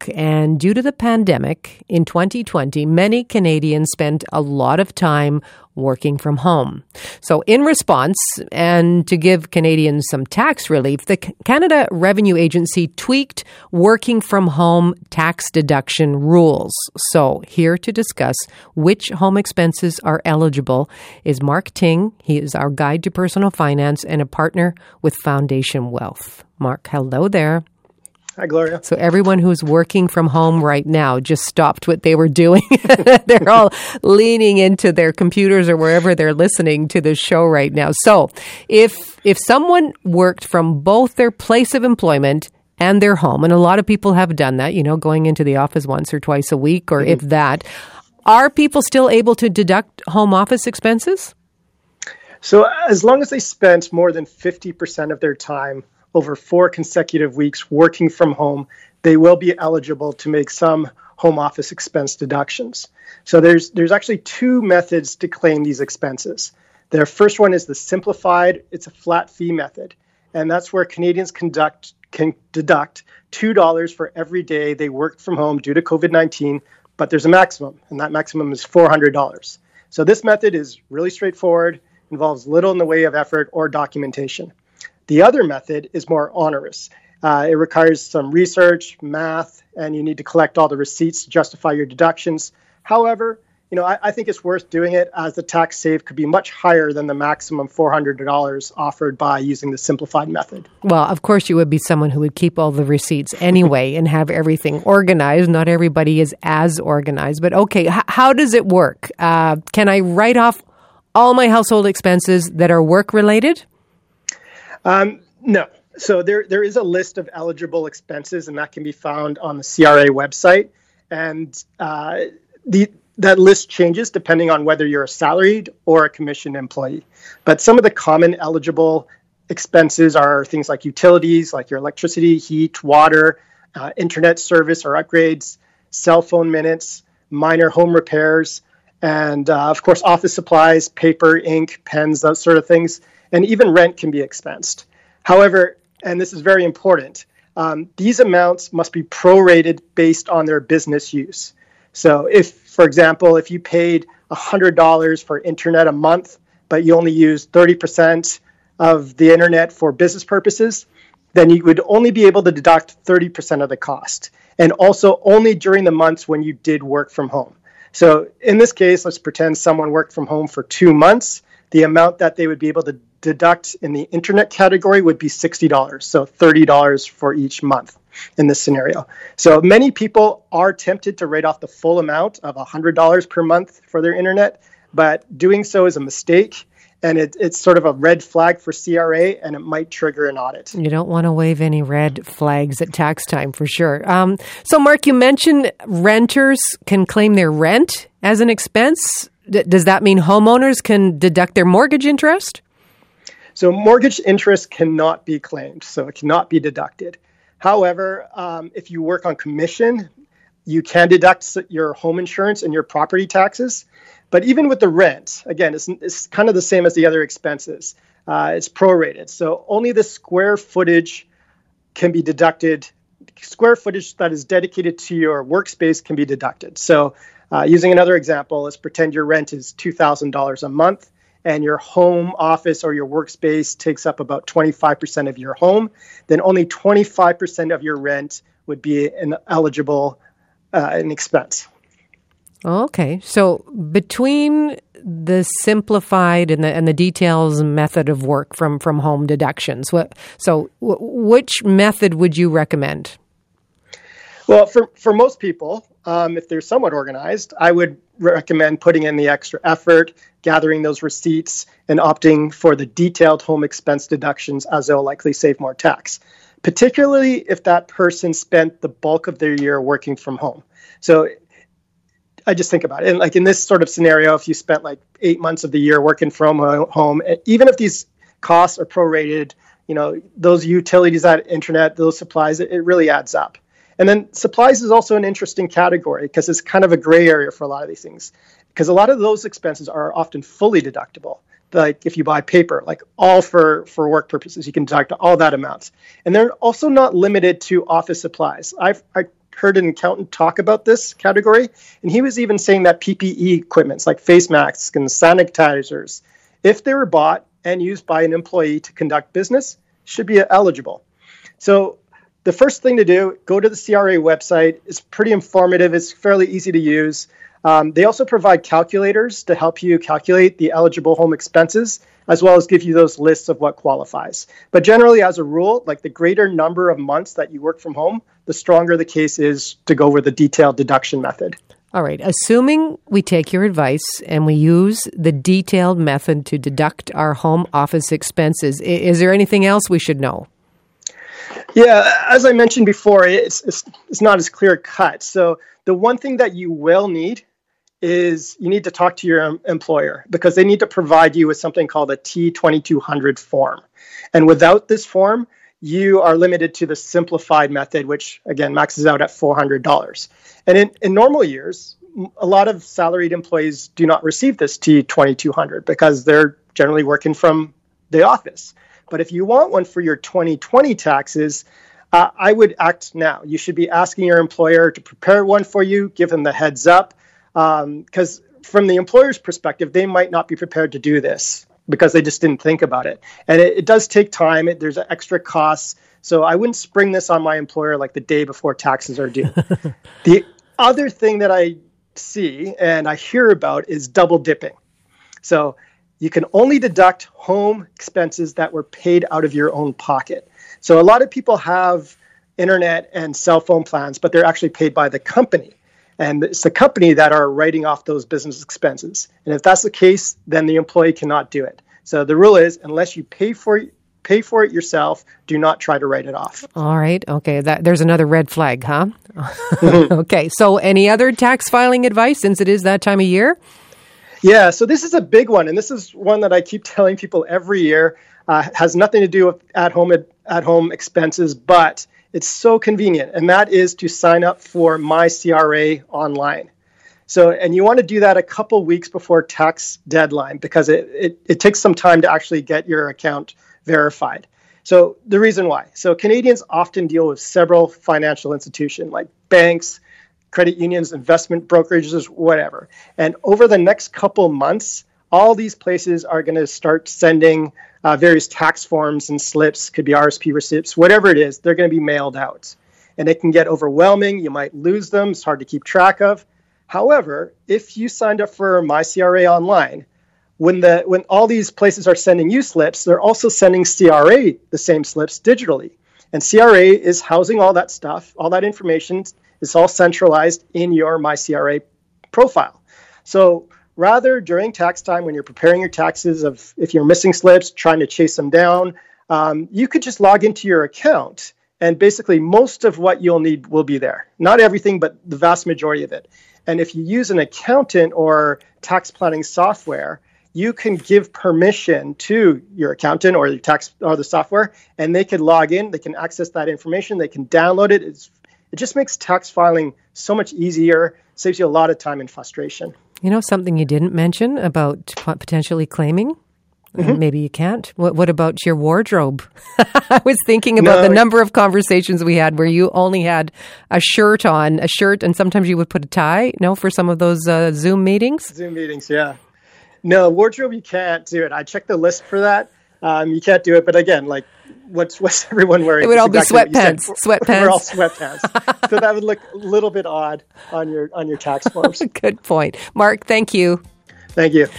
And due to the pandemic in 2020, many Canadians spent a lot of time working from home. So in response, and to give Canadians some tax relief, the Canada Revenue Agency tweaked working from home tax deduction rules. So here to discuss which home expenses are eligible is Mark Ting. He is our guide to personal finance and a partner with Foundation Wealth. Mark, hello there. Hi, Gloria. So everyone who's working from home right now just stopped what they were doing. They're all leaning into their computers or wherever they're listening to the show right now. So if someone worked from both their place of employment and their home, and a lot of people have done that, going into the office once or twice a week, or if that, are people still able to deduct home office expenses? So as long as they spent more than 50% of their time over 4 consecutive weeks working from home, they will be eligible to make some home office expense deductions. So there's actually 2 methods to claim these expenses. The first one is the simplified, it's a flat fee method. And that's where Canadians can deduct $2 for every day they worked from home due to COVID-19, but there's a maximum, and that maximum is $400. So this method is really straightforward, involves little in the way of effort or documentation. The other method is more onerous. It requires some research, math, and you need to collect all the receipts to justify your deductions. However, I think it's worth doing it, as the tax save could be much higher than the maximum $400 offered by using the simplified method. Well, of course, you would be someone who would keep all the receipts anyway and have everything organized. Not everybody is as organized. But okay, how does it work? Can I write off all my household expenses that are work-related? No. So there is a list of eligible expenses, and that can be found on the CRA website. And that list changes depending on whether you're a salaried or a commissioned employee. But some of the common eligible expenses are things like utilities, like your electricity, heat, water, internet service or upgrades, cell phone minutes, minor home repairs, and of course, office supplies, paper, ink, pens, those sort of things. And even rent can be expensed. However, and this is very important, these amounts must be prorated based on their business use. So if, for example, if you paid $100 for internet a month, but you only used 30% of the internet for business purposes, then you would only be able to deduct 30% of the cost, and also only during the months when you did work from home. So in this case, let's pretend someone worked from home for 2 months. The amount that they would be able to deduct in the internet category would be $60, so $30 for each month in this scenario. So many people are tempted to write off the full amount of $100 per month for their internet, but doing so is a mistake, and it's sort of a red flag for CRA, and it might trigger an audit. You don't want to wave any red flags at tax time, for sure. So, Mark, you mentioned renters can claim their rent as an expense. Does that mean homeowners can deduct their mortgage interest? So mortgage interest cannot be claimed, so it cannot be deducted. However, if you work on commission, you can deduct your home insurance and your property taxes. But even with the rent, again, it's kind of the same as the other expenses. It's prorated. So only the square footage can be deducted. Square footage that is dedicated to your workspace can be deducted. So using another example, let's pretend your rent is $2,000 a month, and your home office or your workspace takes up about 25% of your home, then only 25% of your rent would be an eligible an expense. Okay. So between the simplified and the details method of work from home deductions, which method would you recommend? Well, for most people, if they're somewhat organized, I would recommend putting in the extra effort, gathering those receipts, and opting for the detailed home expense deductions, as they'll likely save more tax, particularly if that person spent the bulk of their year working from home. So I just think about it. And like in this sort of scenario, if you spent like 8 months of the year working from home, even if these costs are prorated, those utilities, that internet, those supplies, it really adds up. And then supplies is also an interesting category because it's kind of a gray area for a lot of these things, because a lot of those expenses are often fully deductible. Like if you buy paper, like all for work purposes, you can deduct all that amount. And they're also not limited to office supplies. I heard an accountant talk about this category, and he was even saying that PPE equipments like face masks and sanitizers, if they were bought and used by an employee to conduct business, should be eligible. So the first thing to do, go to the CRA website. It's pretty informative. It's fairly easy to use. They also provide calculators to help you calculate the eligible home expenses, as well as give you those lists of what qualifies. But generally, as a rule, like the greater number of months that you work from home, the stronger the case is to go with the detailed deduction method. All right. Assuming we take your advice and we use the detailed method to deduct our home office expenses, is there anything else we should know? Yeah, as I mentioned before, it's not as clear cut. So the one thing that you will need is you need to talk to your employer, because they need to provide you with something called a T2200 form. And without this form, you are limited to the simplified method, which again maxes out at $400. And in normal years, a lot of salaried employees do not receive this T2200 because they're generally working from the office. But if you want one for your 2020 taxes, I would act now. You should be asking your employer to prepare one for you, give them the heads up, because from the employer's perspective, they might not be prepared to do this because they just didn't think about it. And it does take time. There's extra costs. So I wouldn't spring this on my employer like the day before taxes are due. The other thing that I see and I hear about is double dipping. So you can only deduct home expenses that were paid out of your own pocket. So a lot of people have internet and cell phone plans, but they're actually paid by the company. And it's the company that are writing off those business expenses. And if that's the case, then the employee cannot do it. So the rule is, unless you pay for it yourself, do not try to write it off. All right. Okay. There's another red flag, huh? Okay. So any other tax filing advice, since it is that time of year? Yeah. So this is a big one. And this is one that I keep telling people every year. Has nothing to do with at-home expenses, but it's so convenient, and that is to sign up for MyCRA online. So, and you want to do that a couple weeks before tax deadline, because it takes some time to actually get your account verified. So the reason why. So Canadians often deal with several financial institutions like banks, credit unions, investment brokerages, whatever. And over the next couple months, all these places are going to start sending various tax forms and slips, could be RSP receipts, whatever it is, they're going to be mailed out. And it can get overwhelming. You might lose them. It's hard to keep track of. However, if you signed up for MyCRA online, when all these places are sending you slips, they're also sending CRA the same slips digitally. And CRA is housing all that stuff, all that information. It's all centralized in your MyCRA profile. So rather, during tax time, when you're preparing your taxes, if you're missing slips, trying to chase them down, you could just log into your account, and basically most of what you'll need will be there. Not everything, but the vast majority of it. And if you use an accountant or tax planning software, you can give permission to your accountant or the software, and they can log in, they can access that information, they can download it. It just makes tax filing so much easier, saves you a lot of time and frustration. You know, something you didn't mention about potentially claiming? Mm-hmm. Maybe you can't. What about your wardrobe? I was thinking about the number of conversations we had where you only had a shirt on, and sometimes you would put a tie, for some of those Zoom meetings? Zoom meetings, yeah. No, wardrobe, you can't do it. I checked the list for that. You can't do it. But again, like, what's everyone wearing? It would all be sweatpants. We're all sweatpants. So that would look a little bit odd on your tax forms. Good point. Mark, thank you. Thank you.